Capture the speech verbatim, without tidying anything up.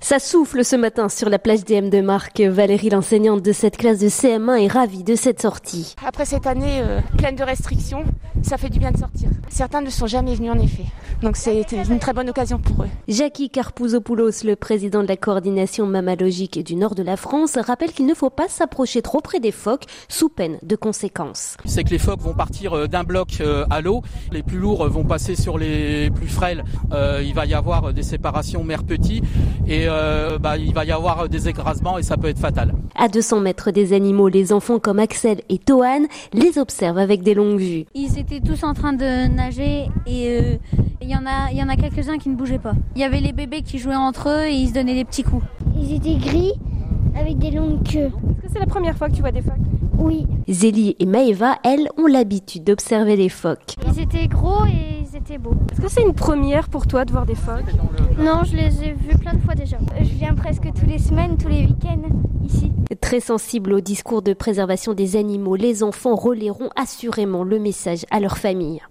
Ça souffle ce matin sur la plage D M de Marc. Valérie, l'enseignante de cette classe de C M un, est ravie de cette sortie. Après cette année euh, pleine de restrictions, ça fait du bien de sortir. Certains ne sont jamais venus en effet, donc c'est une très bonne occasion pour eux. Jackie Karpouzopoulos, le président de la coordination mammalogique du nord de la France, rappelle qu'il ne faut pas s'approcher trop près des phoques sous peine de conséquences. C'est que les phoques vont partir d'un bloc à l'eau, les plus lourds vont passer sur les plus frêles, euh, il va y avoir des séparations mère-petit et euh, bah, il va y avoir des écrasements et ça peut être fatal. À deux cents mètres des animaux, les enfants comme Axel et Tohan les observent avec des longues vues. Ils étaient tous en train de nager et il euh, y en a, y en a quelques-uns qui ne bougeaient pas. Il y avait les bébés qui jouaient entre eux et ils se donnaient des petits coups. Ils étaient gris avec des longues queues. Est-ce que c'est la première fois que tu vois des phoques ? Oui. Zélie et Maëva, elles, ont l'habitude d'observer les phoques. Ils étaient gros et ils étaient beaux. Est-ce que c'est une première pour toi de voir des phoques ? Non, je les ai vus plein de fois déjà. Je viens presque tous les semaines, tous les week-ends ici. Très sensibles au discours de préservation des animaux, les enfants relaieront assurément le message à leur famille.